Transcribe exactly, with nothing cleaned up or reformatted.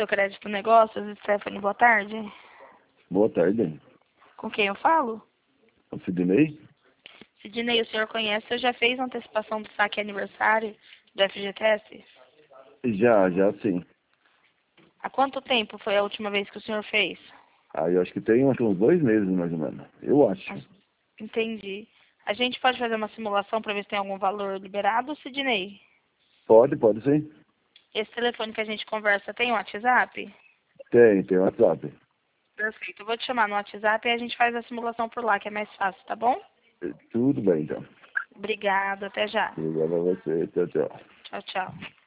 Crédito Negócios, Stephanie, boa tarde. Boa tarde. Com quem eu falo? O Sidney? Sidney, o senhor conhece, eu já fez antecipação do saque aniversário do F G T S? Já, já sim. Há quanto tempo foi a última vez que o senhor fez? Aí eu acho que tem uns dois meses, mais ou menos. Eu acho. Entendi. A gente pode fazer uma simulação para ver se tem algum valor liberado, Sidney? Pode, pode sim. Esse telefone que a gente conversa tem WhatsApp? Tem, tem WhatsApp. Perfeito. Eu vou te chamar no WhatsApp e a gente faz a simulação por lá, que é mais fácil, tá bom? Tudo bem, então. Obrigada. Até já. Obrigado a você. Tchau, tchau. Tchau, tchau.